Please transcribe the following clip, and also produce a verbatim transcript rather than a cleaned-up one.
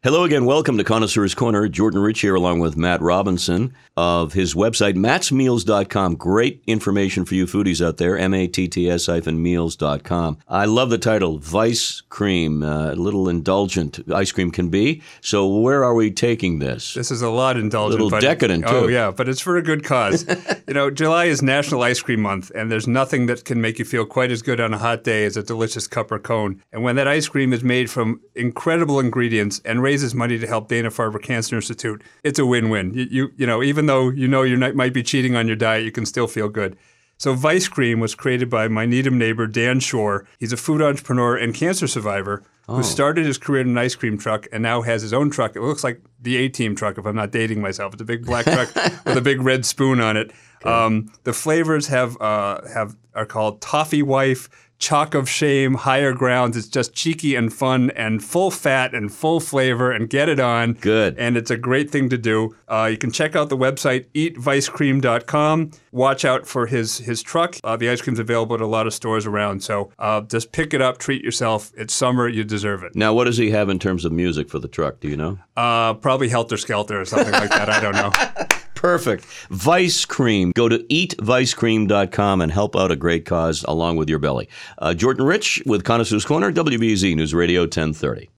Hello again. Welcome to Connoisseur's Corner. Jordan Rich here along with Matt Robinson of his website, matts meals dot com. Great information for you foodies out there, M A T T S meals dot com. I love the title, Vice Cream. Uh, a little indulgent ice cream can be. So where are we taking this? This is a lot indulgent. A little but, decadent, too. Oh, yeah, but it's for a good cause. You know, July is National Ice Cream Month, and there's nothing that can make you feel quite as good on a hot day as a delicious cup or cone. And when that ice cream is made from incredible ingredients and raises money to help Dana-Farber Cancer Institute, it's a win-win. You, you, you know, even though you know you might be cheating on your diet, you can still feel good. So Vice Cream was created by my Needham neighbor, Dan Shore. He's a food entrepreneur and cancer survivor oh. who started his career in an ice cream truck and now has his own truck. It looks like the A-Team truck, if I'm not dating myself. It's a big black truck with a big red spoon on it. Okay. Um, the flavors have uh, have are called Toffee Wife, Chalk of Shame, Higher Grounds. It's just cheeky and fun and full fat and full flavor, and get it on. Good. And it's a great thing to do. Uh, you can check out the website, eat vice cream dot com. Watch out for his his truck. Uh, the ice cream's available at a lot of stores around. So uh, just pick it up, treat yourself. It's summer. You deserve it. Now, what does he have in terms of music for the truck? Do you know? Uh, probably Helter Skelter or something like that. I don't know. Perfect. Vice Cream. Go to eat vice cream dot com and help out a great cause along with your belly. Uh, Jordan Rich with Connoisseur's Corner, W B Z News Radio ten thirty.